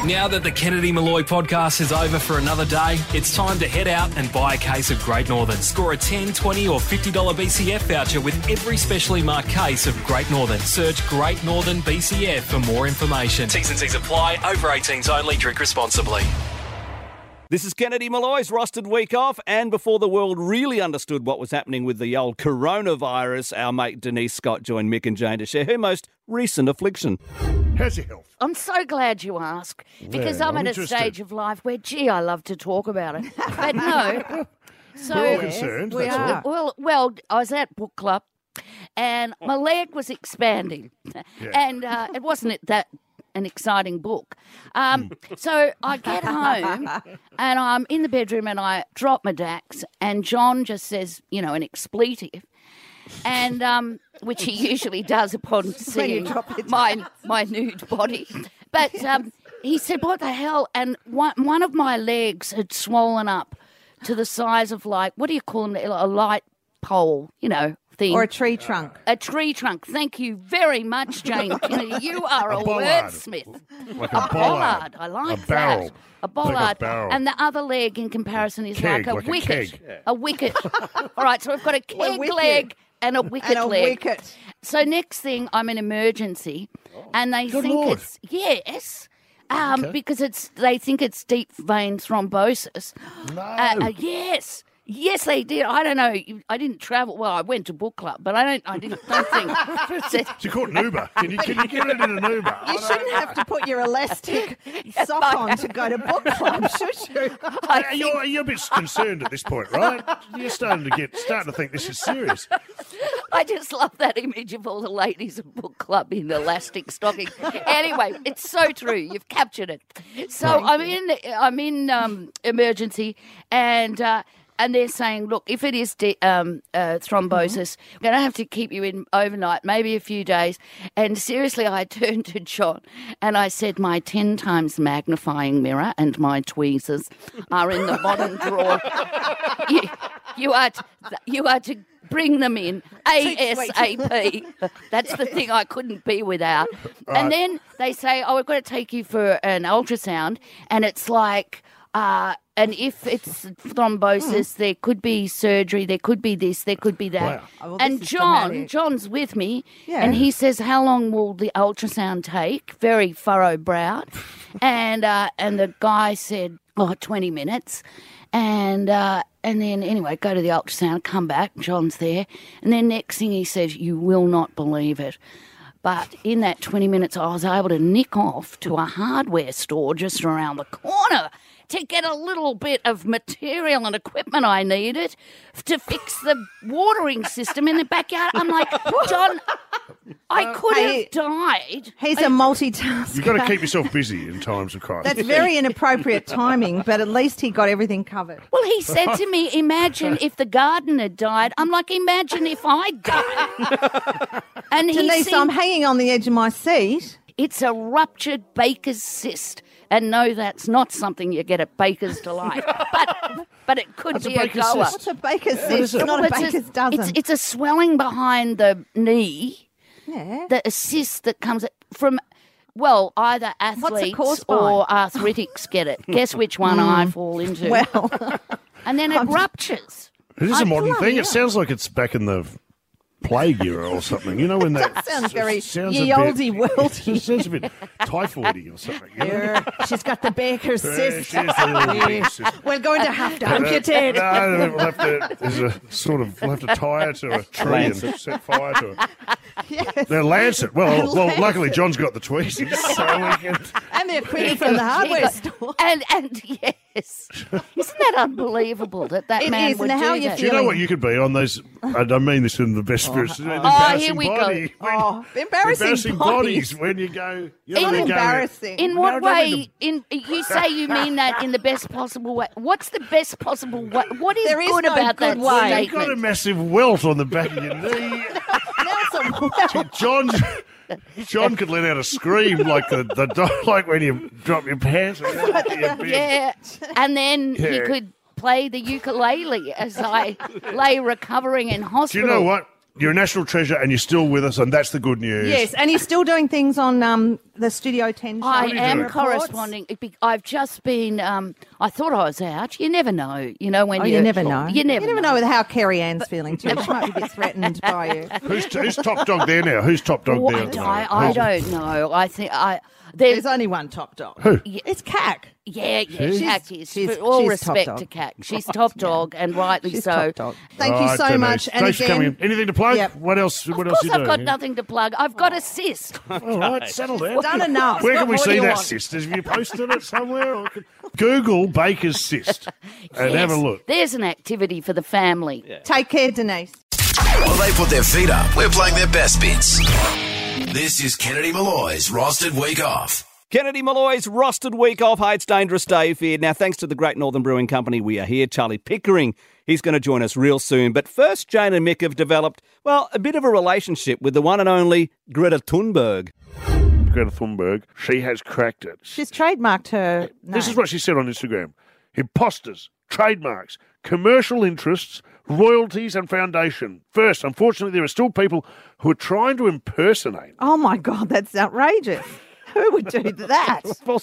Now that the Kennedy Malloy podcast is over for another day, it's time to head out and buy a case of Great Northern. Score a $10, $20 or $50 BCF voucher with every specially marked case of Great Northern. Search Great Northern BCF for more information. T's and C's apply. Over 18s only. Drink responsibly. This is Kennedy Malloy's rostered week off, and before the world really understood what was happening with the old coronavirus, our mate Denise Scott joined Mick and Jane to share her most recent affliction. How's your health? I'm so glad you ask, because I'm at a stage of life where, gee, I love to talk about it. But no. So, we're all concerned. We that's are. all. Well, I was at book club, and my leg was expanding, and it wasn't that an exciting book. So I get home and I'm in the bedroom and I drop my Dax and John just says, an expletive, and which he usually does upon seeing my nude body. But he said, what the hell? And one of my legs had swollen up to the size of, like, what do you call them? A light pole, thing. Or a tree trunk. A tree trunk. Thank you very much, Jane Kennedy. You are a wordsmith. Like a bollard. I like a barrel. that. A bollard. Like a barrel. And the other leg in comparison is Keg, like a like a wicket. keg. A wicket. All right, so we've got a keg leg and a wicket leg. Wicket. So next thing, I'm in emergency, and they Good think Lord. it's, yes, because they think it's deep vein thrombosis. No. Yes. Yes, they did. I don't know. I didn't travel. Well, I went to book club, but I don't think. So you caught an Uber. Can you get it in an Uber? You shouldn't have to put your elastic sock on to go to book club, should you? You're a bit concerned at this point, right? You're starting to think this is serious. I just love that image of all the ladies at book club in elastic stockings. Anyway, it's so true. You've captured it. So I'm in emergency, and they're saying, look, if it is thrombosis, we're going to have to keep you in overnight, maybe a few days. And seriously, I turned to John and I said, my 10 times magnifying mirror and my tweezers are in the bottom drawer. You are to bring them in ASAP. That's the thing I couldn't be without. Right. And then they say, we've got to take you for an ultrasound. And it's like... and if it's thrombosis, there could be surgery, there could be this, there could be that. Wow. Oh, well, and John's with me, and he says, how long will the ultrasound take? Very furrow-browed. and the guy said, 20 minutes. And then, anyway, go to the ultrasound, come back, John's there. And then next thing he says, you will not believe it. But in that 20 minutes, I was able to nick off to a hardware store just around the corner to get a little bit of material and equipment I needed to fix the watering system in the backyard. I'm like, John, I could have died. He's a multitasker. You've got to keep yourself busy in times of crisis. That's very inappropriate timing, but at least he got everything covered. Well, he said to me, imagine if the garden had died. I'm like, imagine if I died. And Denise, I'm hanging on the edge of my seat. It's a ruptured Baker's cyst. And no, that's not something you get at Baker's Delight. But it could be a goer. What's a Baker's cyst? It's not a Baker's dozen. It's a swelling behind the knee. Yeah. The cyst that comes from, either athletes or arthritics get it. Guess which one I fall into. Well. And then it ruptures. It is a modern thing. It sounds like it's back in the plague era or something. When that sounds very ye olde worldy. It sounds a bit typhoidy or something. She's got the Baker's cyst. Cyst. We're going to have to amputate. No, we'll have to tie her to a tree and set fire to it. Yes. They'll lance it. Well, luckily John's got the tweezers, so we can... And the equipment from the hardware store. And yes. Isn't that unbelievable that man is, would and how do you that? Do you know what you could be on those? I don't mean this in the best spirit. Here we go. Embarrassing bodies when you go. Embarrassing. In what way? You say you mean that in the best possible way. What's the best possible way? What is good about that statement? You've got a massive welt on the back of your knee. John could let out a scream like the dog, like when you drop your pants. Yeah, and then he could play the ukulele as I lay recovering in hospital. Do you know what? You're a national treasure and you're still with us, and that's the good news. Yes, and he's still doing things on the Studio 10 show? I you am doing? corresponding. I've just been. I thought I was out. You never know. You know when You never know. You never know how Kerry Ann's feeling too. She might be a bit threatened by you. Who's top dog there now? Who's top dog there? at the moment? I don't know. I think There's only one top dog. Who? It's CAC. Yeah, Cac is. she's For all top respect dog. to Cac, she's top dog, and rightly She's so. top dog. Thank you Right, so Denise. much. And Thanks for coming again, in. Anything to plug? Yep. What else? Of What else course, you I've doing? got nothing to plug. I've got a cyst. All right, settle down. done enough. Where can we What see do you that want? cyst? Have you posted it somewhere? Or Google Baker's cyst and have a Yes, look. There's an activity for the family. Take care, Denise. While they put their feet up, we're playing their best bits. This is Kennedy Malloy's Rostered Week Off. Kennedy Malloy's Rostered Week Off. Hey, it's Dangerous Dave here. Now, thanks to the Great Northern Brewing Company, we are here. Charlie Pickering, he's going to join us real soon. But first, Jane and Mick have developed, well, a bit of a relationship with the one and only Greta Thunberg. Greta Thunberg, she has cracked it. She's trademarked her name. This is what she said on Instagram. Imposters, trademarks, commercial interests, royalties and foundation. First, unfortunately, there are still people who are trying to impersonate Oh, my God, that's outrageous. Who would do that?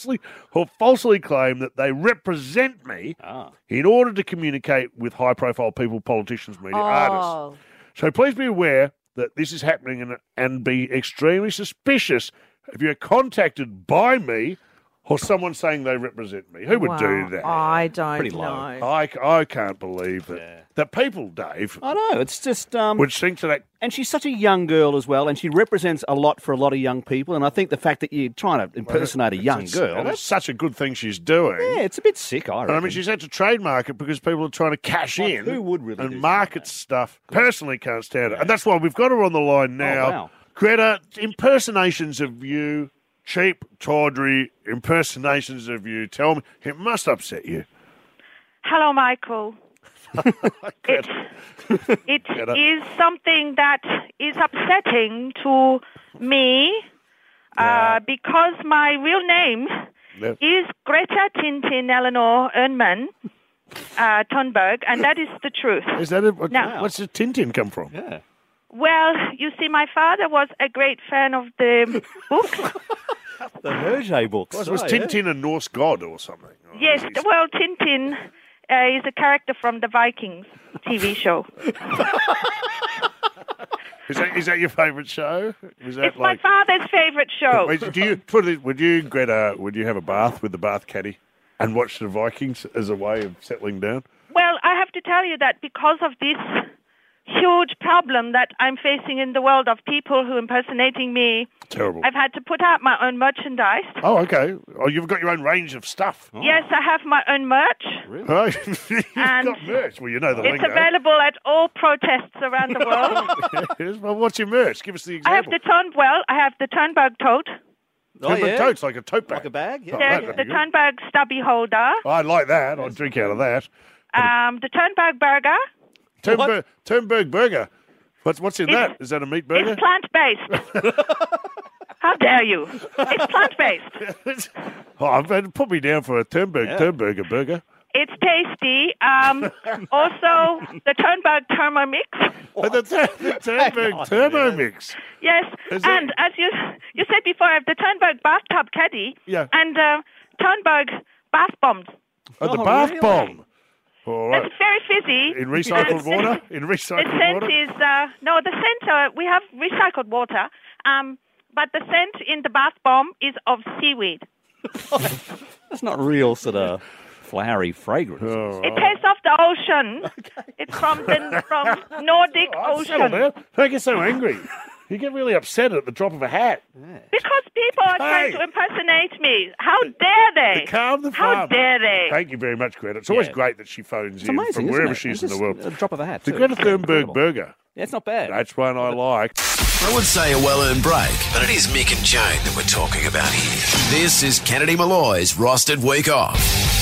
falsely claim that they represent me in order to communicate with high-profile people, politicians, media, artists. So please be aware that this is happening and be extremely suspicious if you're contacted by me or someone saying they represent me. Who would do that? I don't Pretty low. know. I can't believe that people, Dave, I know, it's just... would think to that. And she's such a young girl as well, and she represents a lot for a lot of young people. And I think the fact that you're trying to impersonate a young girl, That's that's, such a good thing she's doing. yeah, it's a bit sick, I And reckon. I mean, she's had to trademark it because people are trying to cash in who would really do and market stuff. Personally, can't stand it. And that's why we've got her on the line now. wow. Greta, impersonations of you, cheap, tawdry impersonations of you. Tell me, it must upset you. Hello, Michael. It is something that is upsetting to me because my real name Yep. is Greta Tintin Eleanor Ernman Thunberg, and that is the truth. Is that it? No. What's the Tintin come from? Yeah. Well, you see, my father was a great fan of the books. The Hergé books. Was Tintin a Norse god or something? Or Yes, is he- well, Tintin is a character from the Vikings TV show. Is that your favourite show? Is that It's my father's favorite show. Wait, would you, Greta, would you have a bath with the bath caddy and watch the Vikings as a way of settling down? Well, I have to tell you that because of this huge problem that I'm facing in the world of people who impersonating me, Terrible. I've had to put out my own merchandise. Oh, okay. Oh, you've got your own range of stuff. Yes, I have my own merch. Oh, you've And got merch. Well, you know the It's lingo. available at all protests around the world. Yes, well, what's your merch? Give us the I have example. I have the Turnberg tote. Turnberg totes, like a tote bag. Like a bag? Yeah. Oh, There's that'd the be good. Turnberg stubby holder. I like that. I'd drink out of that. The Turnberg burger. Turnberg burger. What's in that? Is that a meat burger? It's plant-based. How dare you? It's plant-based. Put me down for a Turnberger burger. It's tasty. Also, the Turnberg Thermomix. Oh, the Turnberg Thermomix. Yes, Is and it- as you said before, I have the Turnberg bathtub caddy. Yeah. And Turnberg bath bombs. Oh, the bath really? bomb. All right. It's very fizzy. In recycled And water? In The recycled scent water? is no. The scent we have recycled water. But the scent in the bath bomb is of seaweed. That's not real sort of flowery fragrance. It tastes of the ocean. It's from Nordic Settle Ocean. down. Don't get so angry. You get really upset at the drop of a hat. Because people are trying Hey. to impersonate me. How dare they? Calm the How farm. dare they? Thank you very much, Greta. It's always Yeah. great that she phones It's in amazing, from isn't wherever it? she is It's in the just world. A drop of a hat. The too. Greta Thunberg Incredible. burger. Yeah, it's not bad. That's one I like. I would say a well-earned break, but it is Mick and Jane that we're talking about here. This is Kennedy Malloy's Rostered Week Off.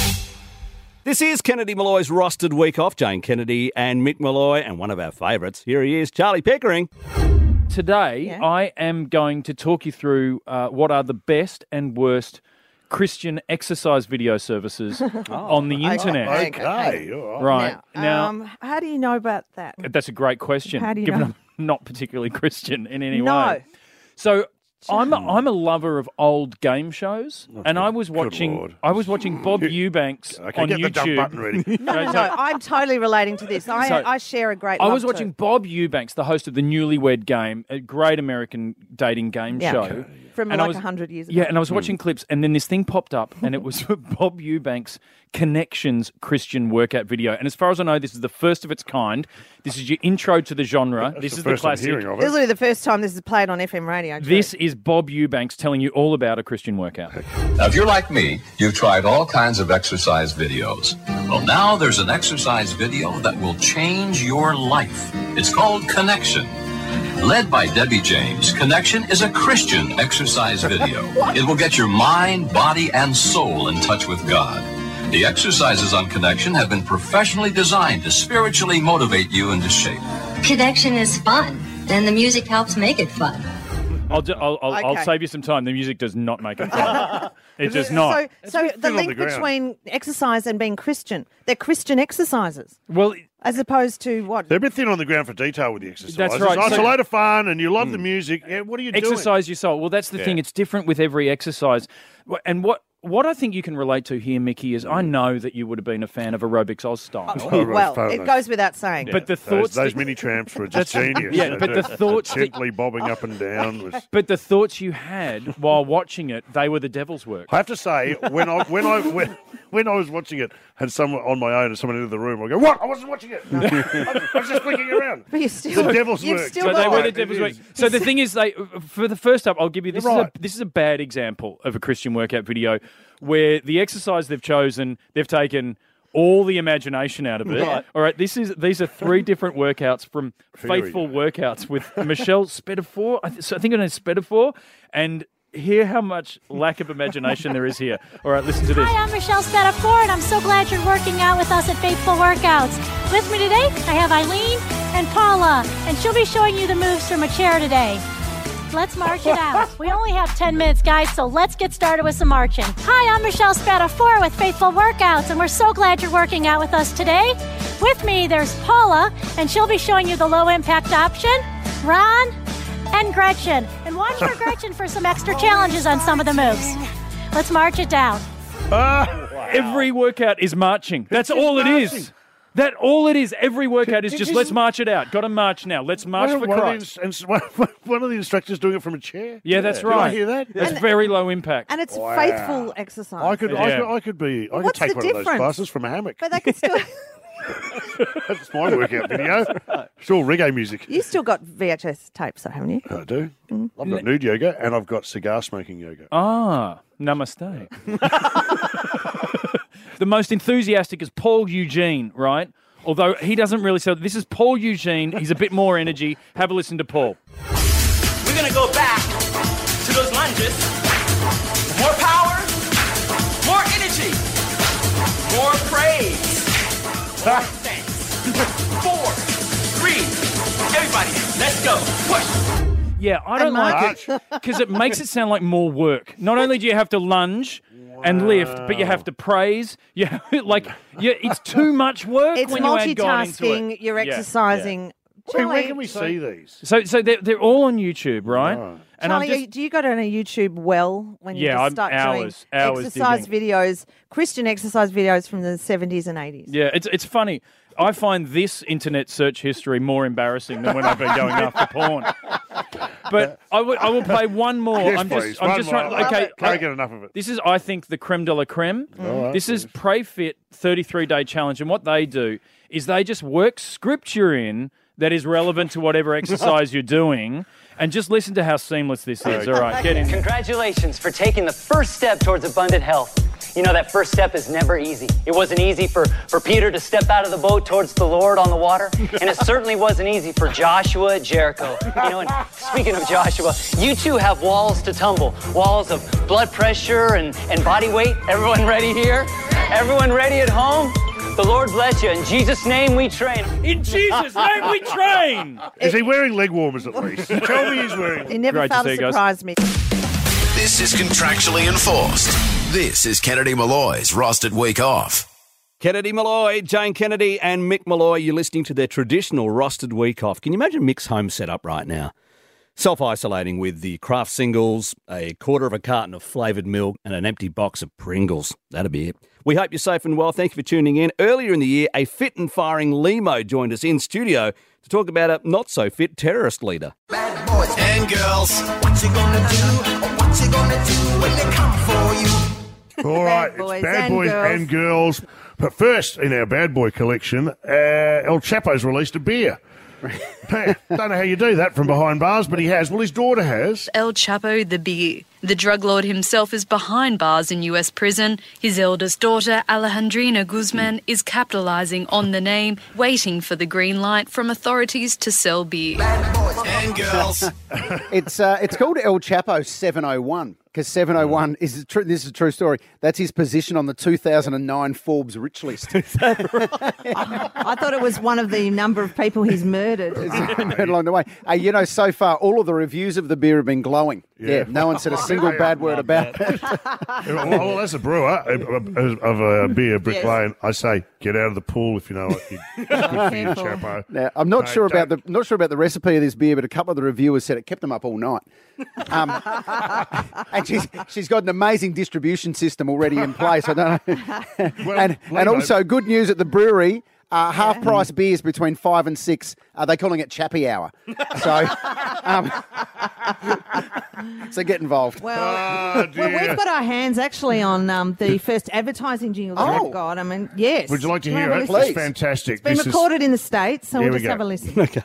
This is Kennedy Malloy's Rostered Week Off. Jane Kennedy and Mick Malloy, and one of our favourites. Here he is, Charlie Pickering. Today, Yeah. I am going to talk you through what are the best and worst Christian exercise video services on the internet. Okay. All right. Right. Now, how do you know about that? That's a great question, How do you given know? I'm not particularly Christian in any No. way. So I'm a lover of old game shows, and I was Lord. watching Bob Eubanks on get YouTube. the dump button ready. No, I'm totally relating to this. I share a great I love was watching too. Bob Eubanks, the host of the Newlywed Game, a great American dating game show. From And I like was- 100 years ago. Yeah, and I was watching clips, and then this thing popped up, and it was Bob Eubanks' Connections Christian workout video. And as far as I know, this is the first of its kind. This is your intro to the genre. This is the first I'm classic. hearing of This it. will be the first time this is played on FM radio. too. This is Bob Eubanks telling you all about a Christian workout. Now, if you're like me, you've tried all kinds of exercise videos. Well, now there's an exercise video that will change your life. It's called Connection. Led by Debbie James, Connection is a Christian exercise video. It will get your mind, body, and soul in touch with God. The exercises on Connection have been professionally designed to spiritually motivate you into shape. Connection is fun, and the music helps make it fun. I'll Okay. save you some time. The music does not make it fun. It does not. So the on link the ground. between exercise and being Christian, they're Christian exercises, Well, as opposed to what? They're a bit thin on the ground for detail with the exercise. That's right. It's So- a load of fun, and you love the music. Yeah, what are you doing? exercise your soul. Well, that's the thing. It's different with every exercise. And what I think you can relate to here, Mickey, is I know that you would have been a fan of Aerobics Oz style. Well, it goes without saying. But the thoughts those that- mini tramps were just genius. Yeah, but the thoughts that- gently bobbing up and down was. But the thoughts you had while watching it, they were the devil's work. I have to say, when I was watching it, had someone on my own and someone into the room, I go, "What? I wasn't watching it. I was just clicking around." But you're still, The devil's you've work. still So got they were the It devil's work. is. So the thing is, for the first up, I'll give you this. You're right. This is a bad example of a Christian workout video where the exercise they've chosen, they've taken all the imagination out of it. Right. All right, these are three different workouts from Very Faithful good. Workouts with Michelle Spedifor. I think her name's Spedifor, and hear how much lack of imagination there is here. All right, listen to this. Hi, I'm Michelle Spedifor, and I'm so glad you're working out with us at Faithful Workouts. With me today, I have Eileen and Paula, and she'll be showing you the moves from a chair today. Let's march it out. We only have 10 minutes, guys, so let's get started with some marching. Hi, I'm Michelle Spedifor with Faithful Workouts, and we're so glad you're working out with us today. With me, there's Paula, and she'll be showing you the low-impact option, Ron, and Gretchen. And watch for Gretchen for some extra challenges on some of the moves. Let's march it down. Every workout is marching. That's all it is. That all it is. Every workout is just let's march it out. Got to march now. Let's march for Christ. One of the instructors doing it from a chair. Yeah, that's Did right. I hear that? That's very low impact. and it's faithful exercise. I could What's take the one of those difference? classes from a hammock. But they could still. That's my workout video. It's all reggae music. You still got VHS tapes, though, haven't you? I do. I've got nude yoga and I've got cigar smoking yoga. Ah, namaste. The most enthusiastic is Paul Eugene, right? Although he doesn't really sell. This is Paul Eugene. He's a bit more energy. Have a listen to Paul. We're going to go back to those lunges. More power, more energy, more praise. More thanks. 4, 3, everybody, let's go. Push. Yeah, I don't like it because it makes it sound like more work. Not only do you have to lunge and lift, but you have to praise. It's too much work It's when you add God into multitasking. it. You're Yeah. exercising. Where Charlie, can we see these? So they're all on YouTube, right? And Charlie, do you go on a YouTube well when you Yeah, just I'm start hours doing exercise digging. videos, Christian exercise videos from the 70s and 80s? Yeah, it's funny. I find this internet search history more embarrassing than when I've been going after porn. But I will play one more. Yes, please. I'm One just more. trying. Okay, Can't get enough of it. This is, I think, the creme de la creme. right. This is Pray Fit 33-day challenge, and what they do is they just work scripture in that is relevant to whatever exercise you're doing, and just listen to how seamless this is. All right, get in. Congratulations for taking the first step towards abundant health. You know, that first step is never easy. It wasn't easy for Peter to step out of the boat towards the Lord on the water, and it certainly wasn't easy for Joshua at Jericho. You know, and speaking of Joshua, you two have walls to tumble, walls of blood pressure and body weight. Everyone ready here? Everyone ready at home? The Lord bless you. In Jesus' name we train. In Jesus' name we train. Is he wearing leg warmers at least? Tell me he's wearing. He never failed to surprise me. This is contractually enforced. This is Kennedy Malloy's Rostered Week Off. Kennedy Malloy, Jane Kennedy and Mick Malloy, you're listening to their traditional Rostered Week Off. Can you imagine Mick's home set up right now? Self-isolating with the Kraft singles, a quarter of a carton of flavoured milk and an empty box of Pringles. That'll be it. We hope you're safe and well. Thank you for tuning in. Earlier in the year, a fit and firing Limo joined us in studio to talk about a not-so-fit terrorist leader. Bad boys and girls. What you gonna do? What you gonna do when they come for you? All right, it's Bad Boys and Girls. But first, in our Bad Boy collection, El Chapo's released a beer. Hey, don't know how you do that from behind bars, but he has. Well, his daughter has. El Chapo the beer. The drug lord himself is behind bars in US prison. His eldest daughter, Alejandrina Guzman, is capitalising on the name, waiting for the green light from authorities to sell beer. Bad boys and girls. It's called El Chapo 701 because 701 is this is a true story. That's his position on the 2009 Forbes Rich List. I thought it was one of the number of people he's murdered. Murdered along the way. So far, all of the reviews of the beer have been glowing. Yeah, no one said a single bad word about it. Well, as a brewer of a beer, Brick Lane, I say get out of the pool if you know what. Good for you, Chapo. Now, I'm not sure about the recipe of this beer, but a couple of the reviewers said it kept them up all night. And she's got an amazing distribution system already in place. I don't know. And also good news at the brewery. Half-price beers between 5 and 6. They're calling it Chappy Hour. So get involved. Well, we've got our hands actually on the first advertising jingle that we've got. I mean, yes. Would you like to hear it? It's fantastic. It's been recorded in the States, so we'll just have a listen. Okay.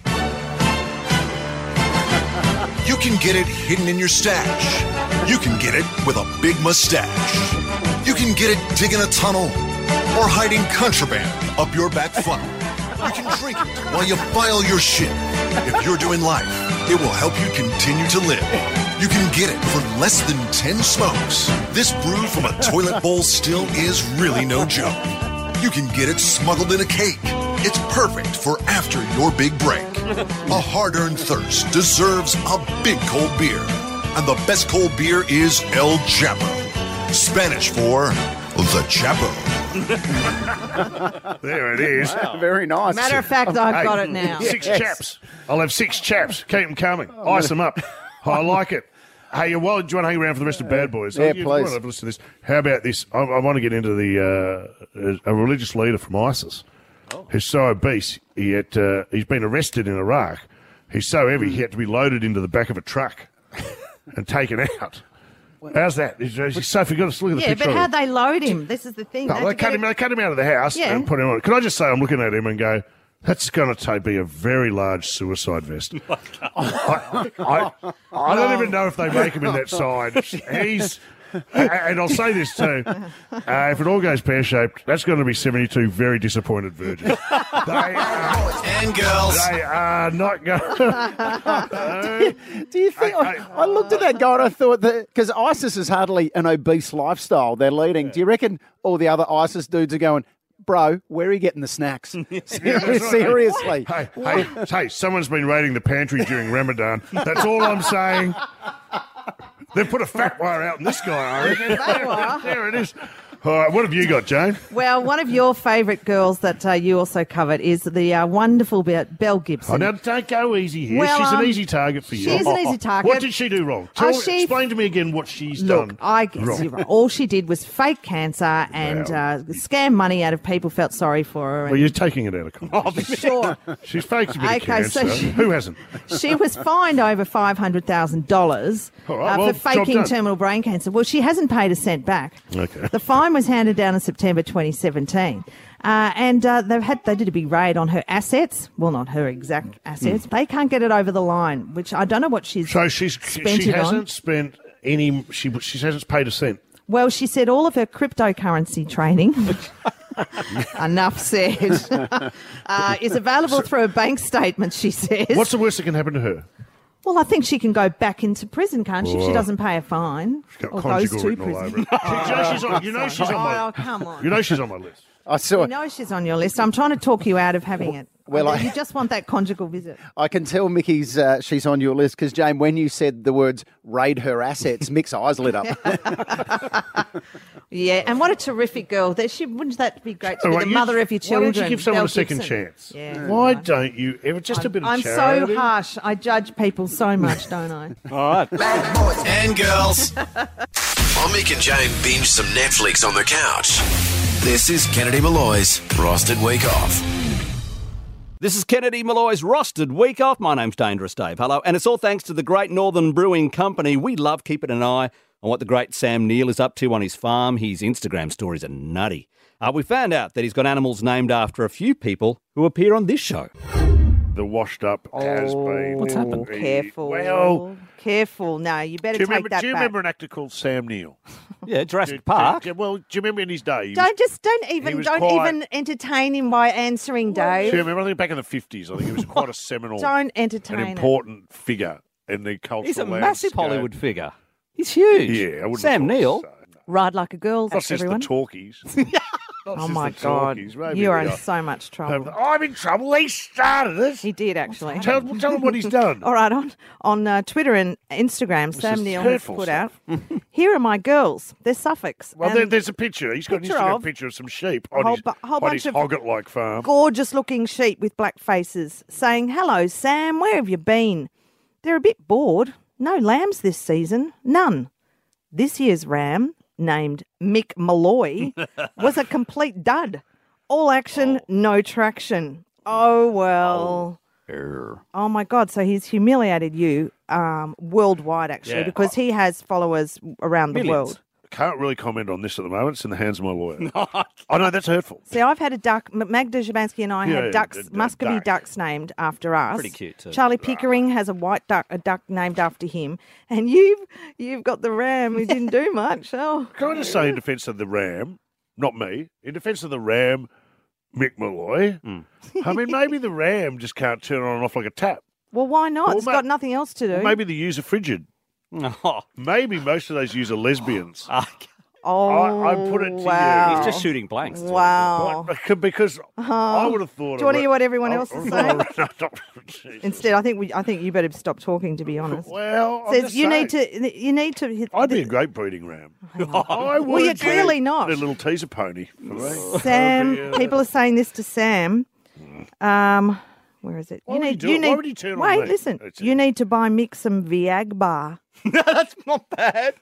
You can get it hidden in your stash. You can get it with a big mustache. You can get it digging a tunnel or hiding contraband up your back funnel. You can drink it while you file your shit. If you're doing life, it will help you continue to live. You can get it for less than 10 smokes. This brew from a toilet bowl still is really no joke. You can get it smuggled in a cake. It's perfect for after your big break. A hard-earned thirst deserves a big cold beer. And the best cold beer is El Chapo. Spanish for the Chapo. There it is. Wow. Very nice. Matter of fact, I've got it now. 6 chaps. I'll have 6 chaps. Keep them coming. Ice them up. I like it. Hey, do you want to hang around for the rest of Bad Boys? Yeah, You please. want to have a listen to this. How about this? I want to get into a religious leader from ISIS who's so obese he's been arrested in Iraq. He's so heavy he had to be loaded into the back of a truck and taken out. How's that? Sophie, got to look at the picture. Yeah, but how'd they load him? This is the thing. No, they cut him out of the house and put him on. Can I just say, I'm looking at him and go, that's going to be a very large suicide vest. I don't even know if they make him in that size. And I'll say this too, if it all goes pear-shaped, that's going to be 72 very disappointed virgins. And girls. They are not going Do you think... I looked at that guy and I thought that... Because ISIS is hardly an obese lifestyle they're leading. Do you reckon all the other ISIS dudes are going, bro, where are you getting the snacks? Seriously. Hey, someone's been raiding the pantry during Ramadan. That's all I'm saying. They've put a fat wire out in this guy, I reckon. There it is. All right, what have you got, Jane? Well, one of your favourite girls that you also covered is the wonderful Belle Gibson. Oh, now, don't go easy here. Well, she's an easy target for you. She is an easy target. What did she do wrong? Explain to me again what she's done I guess wrong. you're right. All she did was fake cancer and scam money out of people who felt sorry for her. Well, you're taking it out of context. Sure. She's faked a bit of cancer. So Who hasn't? She was fined over $500,000 for faking terminal brain cancer. Well, she hasn't paid a cent back. Okay. The fine was handed down in September 2017. And they did a big raid on her assets. Well, not her exact assets. They can't get it over the line, which I don't know what she's So she spent it hasn't on. spent any. She hasn't paid a cent. Well, she said all of her cryptocurrency training, enough said, is available through a bank statement, she says. What's the worst that can happen to her? Well, I think she can go back into prison, can't she, if she Oh. doesn't pay a fine? She's got Or goes conjugal to written all prison. over it. You know she's on my. Oh, come on. You know she's on my list. I saw You know she's on your list. I'm trying to talk you out of having it. Well, you just want that conjugal visit. I can tell Mickey's she's on your list because, Jane, when you said the words raid her assets, Mick's eyes lit up. Yeah, and what a terrific girl. Wouldn't that be great to be the mother of your children? Why don't you give someone Mel a second Gibson? chance? Yeah. Why don't you ever just a bit of I'm charity? so harsh. I judge people so much, don't I? All right. Bad boys and girls. While Mick and Jane binge some Netflix on the couch, this is Kennedy Malloy's Rostered Week Off. This is Kennedy Malloy's Rostered Week Off. My name's Dangerous Dave. Hello. And it's all thanks to the Great Northern Brewing Company. We love keeping an eye on what the great Sam Neill is up to on his farm. His Instagram stories are nutty. We found out that he's got animals named after a few people who appear on this show. The washed up has been. What's happened? Careful. Well, careful. No, you better do you take remember, that do you back. remember an actor called Sam Neill? Yeah, Jurassic Park. Well, do you remember in his day? Don't he even was quite- even entertain him by answering, Do you Dave. remember? I think back in the 50s, I think he was quite a seminal, Don't entertain an it. important figure in the cultural He's a landscape. massive Hollywood figure. He's huge. Yeah, I wouldn't Sam have thought Neill. so. Ride like a girl, Not since everyone. the talkies. Oh my God, you are in so much trouble. I'm in trouble. He started it. He did actually. Tell him what he's done. All right, on Twitter and Instagram, Sam is Neill has hurtful put stuff. out, "Here are my girls. They're Suffolks. Well, And there's a picture. He's got an Picture Instagram of picture of some sheep whole on his, bu- whole on bunch his of hogget-like farm. gorgeous-looking sheep with black faces, saying, 'Hello, Sam. Where have you been?' They're a bit bored. No lambs this season. None. This year's ram, named Mick Malloy, was a complete dud. All action, no traction. Oh, well. Oh, my God. So he's humiliated you worldwide, actually, Yeah. because he has followers around the world. Can't really comment on this at the moment. It's in the hands of my lawyer. I know, that's hurtful. See, I've had a duck. Magda Szymanski and I Yeah, had ducks, a Muscovy duck. ducks named after us. Pretty cute too. Charlie Pickering has a white duck, a duck named after him, and you've got the ram who didn't do much. Oh, Can I just say in defence of the ram, not me, in defence of the ram, Mick Malloy, I mean, maybe the ram just can't turn on and off like a tap. well, why not? Well, It's got nothing else to do. Or maybe the ewes are frigid. Oh. Maybe most of those ewes are lesbians. Oh, I put it to wow. you. He's just shooting blanks. Wow. Because I would have thought. Do you want to hear what everyone Oh, else is no, saying? Jesus. Instead, I think you better stop talking. To be honest, Well, I'm says just you saying. need to. I'd be a great breeding ram. I would. Well, you're clearly not. A little teaser pony for me. Sam, people are saying this to Sam. Where is it? Why would he do it? Why would he turn on Wait, me? listen. That's You need to buy Mick some Viagra. That's not bad.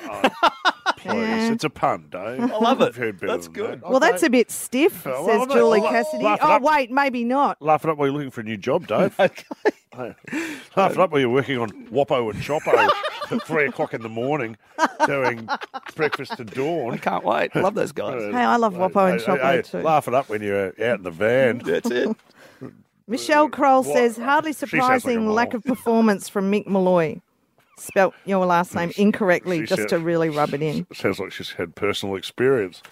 Please, it's a pun, Dave. I love it. I've heard better That's than good. that. Well, that's a bit stiff, Well, says no, Julie laugh Cassidy. it Oh, up. wait, maybe not. Laugh it up while you're looking for a new job, Dave. Hey, laugh it up while you're working on Whoppo and Choppo at 3 o'clock in the morning, doing breakfast to dawn. I can't wait. Love those guys. Hey, I love Whoppo and Choppo too. Laugh it up when you're out in the van. That's it. Michelle Kroll What? says, hardly She sounds like a surprising mole. lack of performance from Mick Malloy. Spelt your last name incorrectly She just said- to really rub it in. Sounds like she's had personal experience.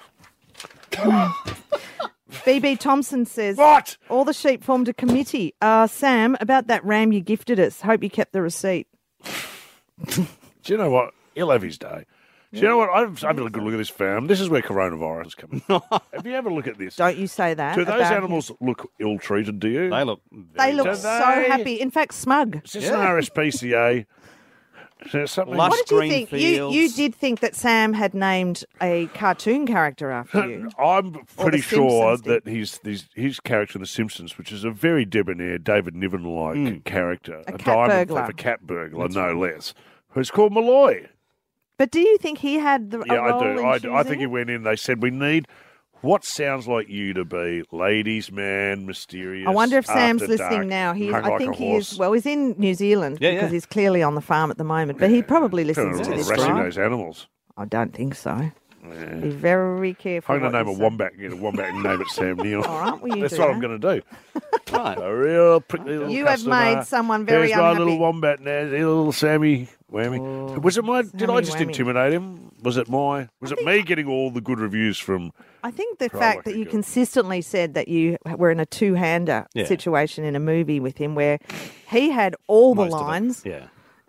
BB Thompson says, What? All the sheep formed a committee. Sam, about that ram you gifted us. Hope you kept the receipt. Do you know what? He'll have his day. Do you know what? I've had a good look at this farm. This is where coronavirus is coming. Have you ever look at this? Don't you say that. Do those about animals look ill-treated, do you? They look. They look Do so they? happy. In fact, smug. Is this an RSPCA? Is there something? Lush What did you green think? fields. You did think that Sam had named a cartoon character after you. I'm pretty The sure Simpsons that his character in The Simpsons, which is a very debonair David Niven-like character, A cat diamond burglar. a cat burglar, no less, who's called Malloy. But do you think he had a Yeah, role I in do. I choosing think he it? went in. They said we need what sounds like you to be ladies' man, mysterious. I wonder if Sam's after listening dark, now. hung I like think a he horse. is. Well, he's in New Zealand Yeah, because yeah. he's clearly on the farm at the moment. But he probably listens to this, harassing right? those animals. I don't think so. Be very careful. I'm going to what name a you say. wombat. Get a wombat and name it Sam Neill. All right, well, you That's do what that. I'm going to do. Right. A real prickly little You have customer. made someone very Here's my unhappy. little wombat now, little Sammy Whammy. Was it my? Did I Sammy just Whammy. intimidate him? Was it my? Was it me getting all the good reviews from? I think the Probably fact that you consistently said that you were in a two-hander Yeah. situation in a movie with him where he had all the Most of it. lines Yeah.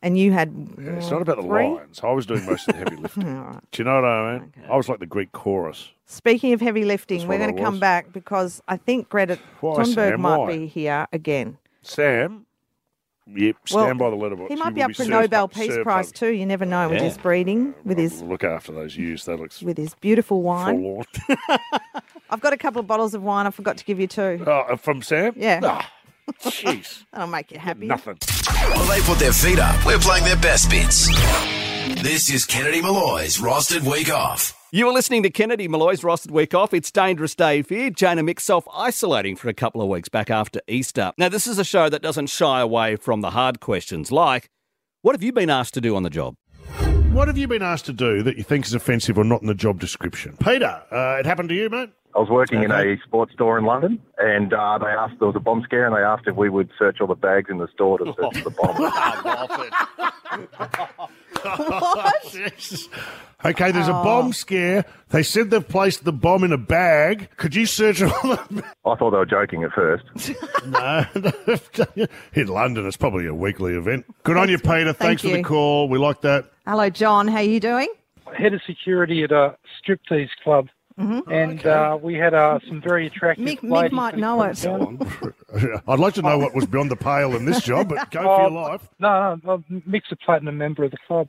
And you had It's not about the 3? lines. I was doing most of the heavy lifting. All right. Do you know what I mean? Okay. I was like the Greek chorus. Speaking of heavy lifting, That's we're what going to I come was. back because I think Greta Why, Thunberg Sam? might Why? be here again. Sam? Yep, stand by the letterbox. He might You be will up for a served Nobel up- Peace served Prize up. too. You never know with Yeah. his breeding, with his We'll look after those youths. That looks beautiful wine. forlorn. I've got a couple of bottles of wine. I forgot to give you 2. From Sam? Yeah. Ah, jeez. That'll make you happy. Nothing. While they put their feet up, we're playing their best bits. This is Kennedy Malloy's Rostered Week Off. You are listening to Kennedy Malloy's Rostered Week Off. It's Dangerous Dave here. Jane and Mick self-isolating for a couple of weeks back after Easter. Now, this is a show that doesn't shy away from the hard questions like, what have you been asked to do on the job? What have you been asked to do that you think is offensive or not in the job description? Peter, it happened to you, mate? I was working in a sports store in London, and they asked, there was a bomb scare, and they asked if we would search all the bags in the store to search for the bomb. What? Okay, there's a bomb scare. They said they've placed the bomb in a bag. Could you search all the... I thought they were joking at first. No. In London, it's probably a weekly event. Good on you, Peter. Thanks for you. the call. We like that. Hello, John. How are you doing? Head of security at a striptease club. Mm-hmm. And we had some very attractive Mick ladies might that know come it. down. I'd like to know what was beyond the pale in this job, but go for your life. No, Mick's a platinum member of the club.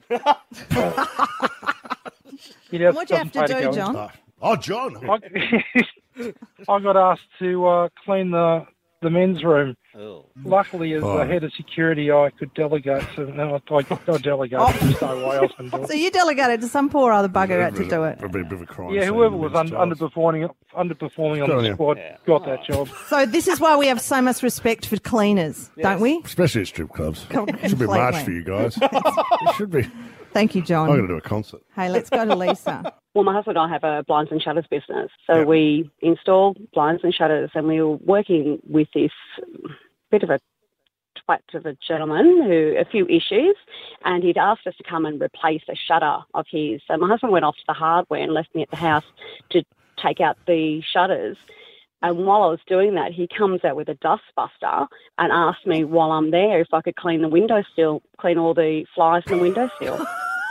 What'd you have to do, John? Oh, John. I got asked to clean the men's room. Oh. Luckily, as the head of security, I could delegate. So I delegated. There's no way else can do it. So you delegated to some poor other bugger out to do it. A bit of a crime. Yeah, whoever was underperforming on the squad got that job. So this is why we have so much respect for cleaners, don't we? Especially at strip clubs. Completely. It should be a march for you guys. It should be. Thank you, John. I'm going to do a concert. Hey, let's go to Lisa. Well, my husband and I have a blinds and shutters business. So we install blinds and shutters, and we were working with this bit of a twat of a gentleman who a few issues, and he'd asked us to come and replace a shutter of his. So my husband went off to the hardware and left me at the house to take out the shutters. And while I was doing that, he comes out with a dustbuster and asked me while I'm there if I could clean the windowsill, clean all the flies in the windowsill.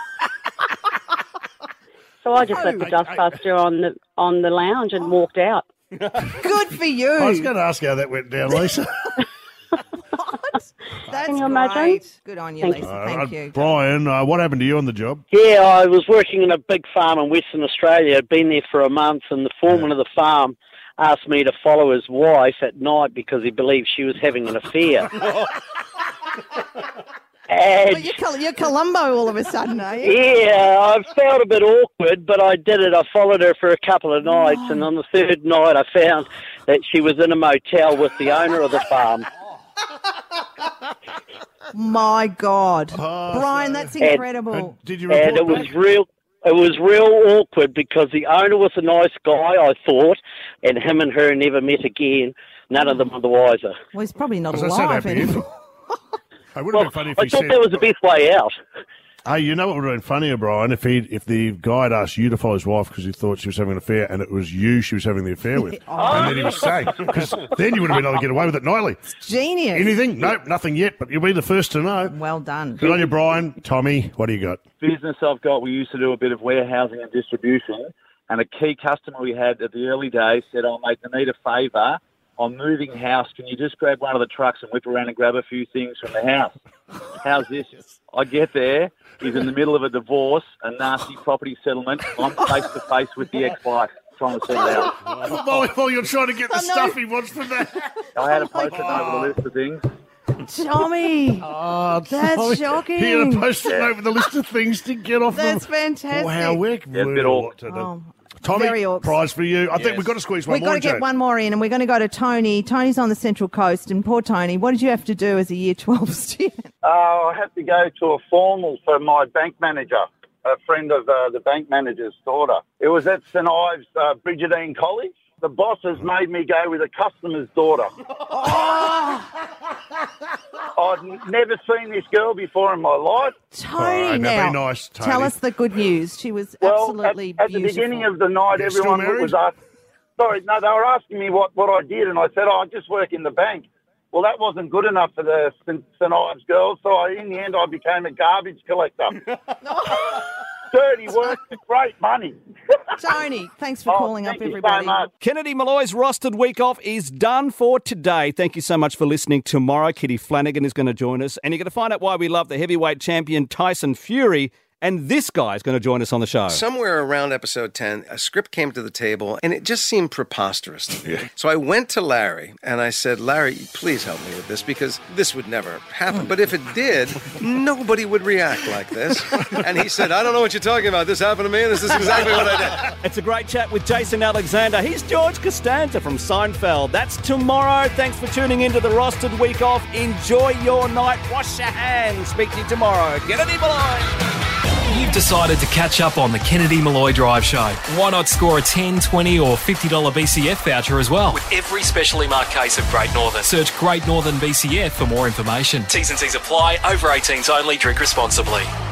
So I just left the dustbuster on the lounge and walked out. Good for you. I was going to ask how that went down, Lisa. That's Can you imagine? great. Good on you, Thank Lisa. Thank you. Brian, what happened to you on the job? Yeah, I was working in a big farm in Western Australia. I'd been there for a month, and the foreman of the farm asked me to follow his wife at night because he believed she was having an affair. And You're Columbo all of a sudden, are you? yeah, I felt a bit awkward, but I did it. I followed her for a couple of nights, and on the third night I found that she was in a motel with the owner of the farm. My God. Brian, that's incredible. Did you And it was real awkward because the owner was a nice guy, I thought, and him and her never met again. None of them were the wiser. Well, he's probably not Was I so alive happy? anymore. It would have been funny if I he thought said... that was the best way out. Hey, you know what would have been funnier, Brian, if the guy had asked you to follow his wife because he thought she was having an affair and it was you she was having the affair with. And then he was saying, because then you would have been able to get away with it nightly. Genius. Anything? Nope, nothing yet, but you'll be the first to know. Well done. Good on you, Brian. Tommy, what do you got? Business I've got, we used to do a bit of warehousing and distribution, and a key customer we had at the early days said, "Oh, mate, I need a favour. I'm moving house. Can you just grab one of the trucks and whip around and grab a few things from the house?" How's this? I get there. He's in the middle of a divorce, a nasty property settlement. I'm face to face with the ex-wife trying to sort it out. While you're trying to get the stuff he wants from that. I had a post-it note with a list of things. Tommy. Tommy. That's shocking. He had a post-it note with a list of things to get off That's them. fantastic. Wow, we're Yeah, a bit awkward. Tommy, Very awkward. prize for you. I think we've got to squeeze one We've more got to get Jane. one more in, and we're going to go to Tony. Tony's on the Central Coast, and poor Tony, what did you have to do as a Year 12 student? I had to go to a formal for my bank manager, a friend of the bank manager's daughter. It was at St Ives Brigidine College. The boss has made me go with a customer's daughter. I'd never seen this girl before in my life. Tony, now, be nice, Tony. tell us the good news. She was Well, absolutely at the beautiful. beginning of the night, You're still everyone married? was asking. Sorry, no, they were asking me what I did, and I said, I just work in the bank. Well, that wasn't good enough for the St Ives girls, so in the end I became a garbage collector. Dirty work for great money. Tony, thanks for calling up, everybody. So much. Kennedy Malloy's rostered week off is done for today. Thank you so much for listening. Tomorrow, Kitty Flanagan is going to join us, and you're going to find out why we love the heavyweight champion Tyson Fury. And this guy is going to join us on the show. Somewhere around episode 10, a script came to the table, and it just seemed preposterous to me. So I went to Larry, and I said, Larry, please help me with this, because this would never happen. But if it did, nobody would react like this. And he said, I don't know what you're talking about. This happened to me, and this is exactly what I did. It's a great chat with Jason Alexander. He's George Costanza from Seinfeld. That's tomorrow. Thanks for tuning into the rostered week off. Enjoy your night. Wash your hands. Speak to you tomorrow. Kennedy Malloy. You've decided to catch up on the Kennedy Malloy Drive Show. Why not score a $10, $20 or $50 BCF voucher as well? With every specially marked case of Great Northern. Search Great Northern BCF for more information. T's and C's apply. Over 18s only. Drink responsibly.